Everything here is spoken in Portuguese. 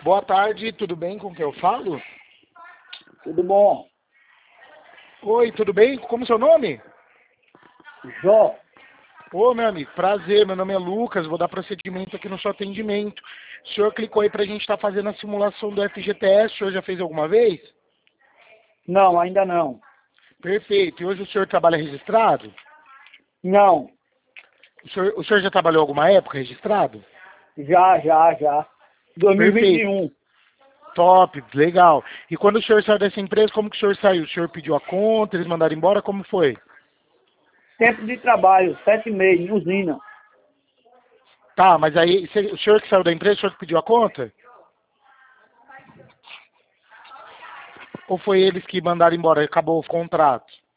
Boa tarde, tudo bem? Com quem eu falo? Tudo bom? Oi, tudo bem? Como é seu nome? Jó, Ô, meu amigo, prazer, meu nome é Lucas, vou dar procedimento aqui no seu atendimento. O senhor clicou aí pra gente estar fazendo a simulação do FGTS, o senhor já fez alguma vez? não, ainda não. Perfeito, e hoje o senhor trabalha registrado? Não, O senhor já trabalhou alguma época registrado? já. Perfeito, 2021. top, legal. E quando o senhor saiu dessa empresa, como que o senhor saiu? O senhor pediu a conta, eles mandaram embora, como foi? Tempo de trabalho, 7 meses, em usina. Tá, mas aí, o senhor que saiu da empresa, o senhor que pediu a conta? Ou foi eles que mandaram embora e acabou o contrato?